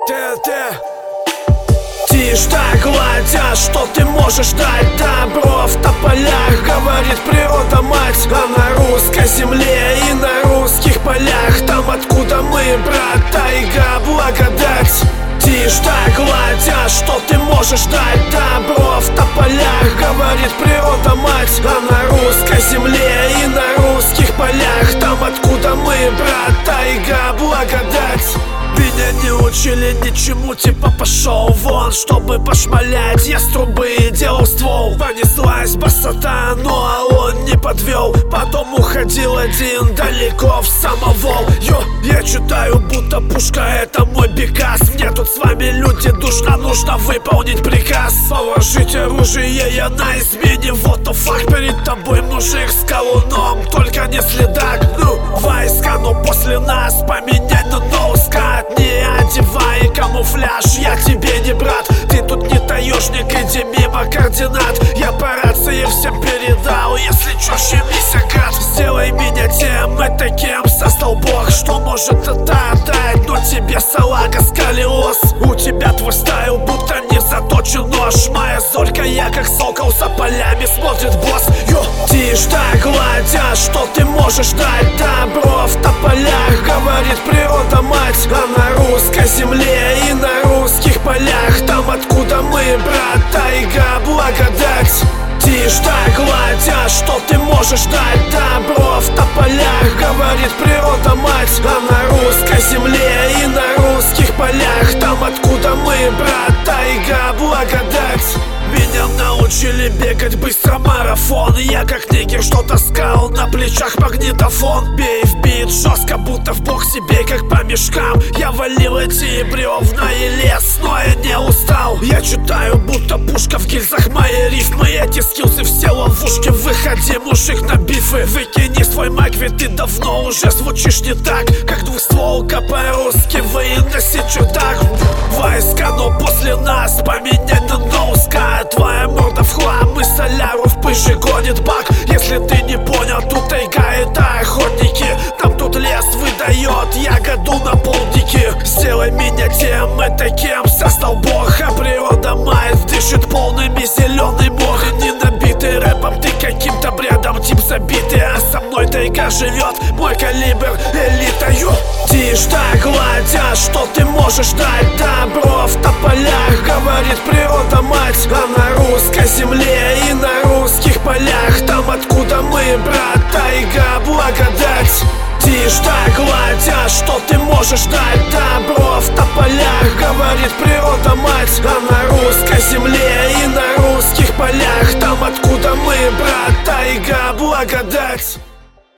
Тишь так гладя, что ты можешь дать добро в тополях, говорит природа мать. А на русской земле и на русских полях, там откуда мы, брат, тайга, благодать. Тишь так гладя, что ты можешь дать добро в тополях, говорит природа мать. А на русской земле и на русских полях, там откуда мы, брат, тайга, благодать. Меня не учили ничему, типа пошел вон, чтобы пошмалять. Я с трубы делал ствол, понеслась басота, но он не подвел. Потом уходил один далеко в самовол. Я читаю, будто пушка, это мой бекас. Мне тут с вами люди душно, нужно выполнить приказ. Положить оружие, я на измене, вот the fuck. Перед тобой мужик с колуном, только не следак. Войска, но после нас поменять на ноускат. Не одевай камуфляж, я тебе не брат. Ты тут не таежник, иди мимо координат. Я по рации всем передал, если чё, щемись, гад. Сделай меня тем и таким создал Бог, что может это дать, но тебе салага сколиоз. У тебя твой стайл, будто не заточен нож. Моя зорька, я как сокол, за полями смотрит босс. Тишь так гладя, что ты можешь дать добро в тополях, говорит природа мать. А на русской земле и на русских полях, там откуда мы, брат, тайга, благодать. Тишь так гладя, что ты можешь дать добро в тополях, говорит природа мать. А на русской земле и на русских полях, там откуда мы, брат, тайга, благодать. Меня научили бегать быстро марафон. Я как нигер, что таскал на плечах магнитофон. Бей в бит жестко, будто в боксе, бей как по мешкам. Я валил эти бревна и лес, но я не устал. Я читаю, будто пушка в гильзах, мои рифмы. Эти скиллсы все ловушки, выходи, мужик, на бифы. Выкини свой майк, ведь ты давно уже звучишь не так, как двухстволка по-русски, выноси чудак. Войска, но после нас поменять на ноускат. Твоя морда в хлам, и соляру в пыжи гонит бак. Если ты не понял, тут тайга, это охотники. Там тут лес выдает ягоду на полдники. Сделай меня тем и таким создал Бог, а природа мать дышит полными зеленый мох. Не набитый рэпом, ты каким-то бредом, тип забитый, а со мной тайга живет, мой калибр элита. Тишь так гладя, что ты можешь дать добро в тополях, говорит природа мать. А на русской земле и на русских полях, там откуда мы, брат, тайга, благодать. Тишь так гладя, что ты можешь дать добро в тополях, говорит природа мать. А на русской земле и на русских полях, там откуда мы, брат, тайга, благодать.